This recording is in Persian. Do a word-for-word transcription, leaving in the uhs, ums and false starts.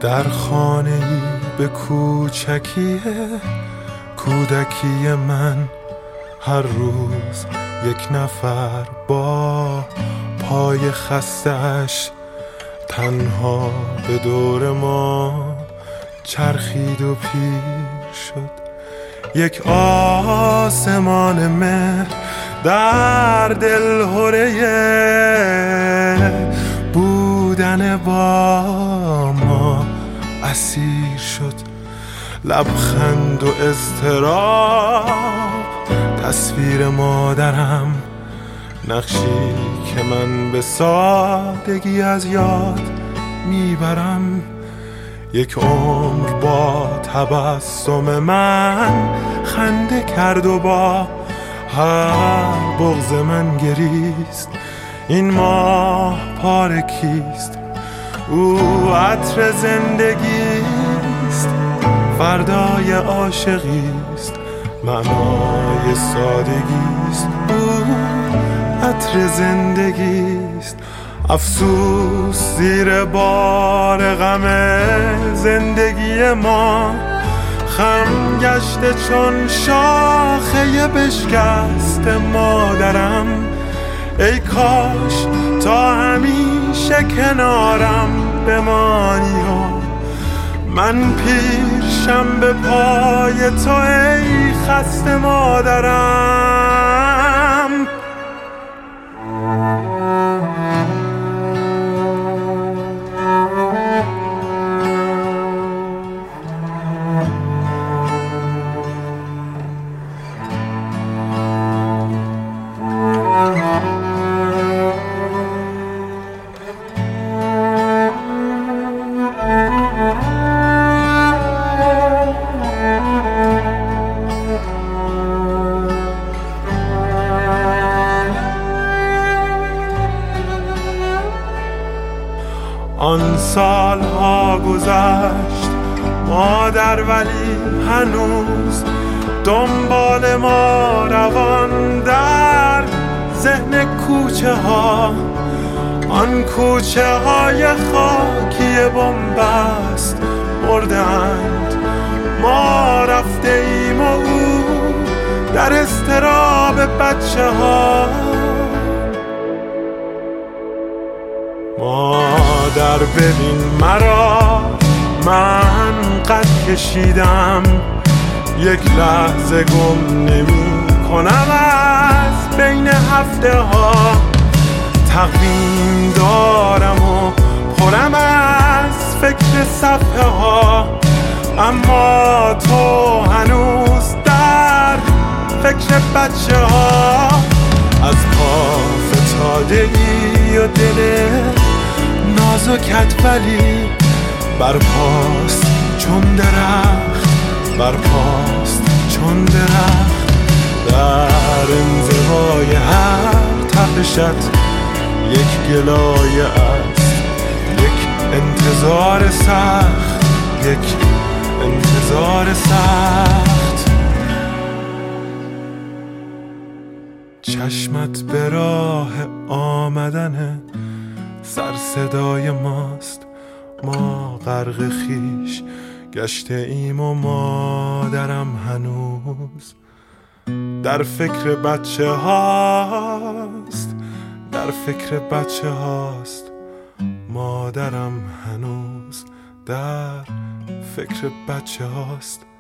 در خانه‌ای به کوچکی کودکی من هر روز یک نفر با پای خستش تنها به دور ما چرخید و پیر شد. یک آسمان مهر در دلهره بودن با ما اسیر شد. لبخند و اضطراب تصویر مادرم، نقشی که من به سادگی از یاد میبرم. یک عمر با تبسم من خنده کرد و با هر بغض من گریست. این ماه پاره کیست؟ او عطر زندگیست، فردای عاشقیست، معنای سادگیست. او عطر زندگیست، افسوس زیر بار غم زندگی ما خم گشته چون شاخه بشکست مادرم. ای کاش تا همیشه کنارم بمانی و من پیرشم به پای تو ای خسته مادرم. آن سالها گذشت مادر، ولی هنوز دنبال ما روان در ذهن کوچه ها. آن کوچه های خاکی بنبست مردند، ما رفته ایم و او در اضطراب بچه ها. مادر ببین مرا، من قد کشیدم، یک لحظه گم نمی کنم از بین هفته ها. تقویم دارم و پرم از فکر صفحه ها، اما تو هنوز در فکر بچه ها. از پا فتادگی و دل نازکت ولی برپاست چون درخت، برپاست چون درخت. در انزوای هر تپشت یک گلایه است، یک انتظار سخت، یک انتظار سخت. چشمت به راه آمدن سر صدای ماست، ما غرق خیش گشته ایم و مادرم هنوز در فکر بچه هاست، در فکر بچه هاست. مادرم هنوز در فکر بچه هاست.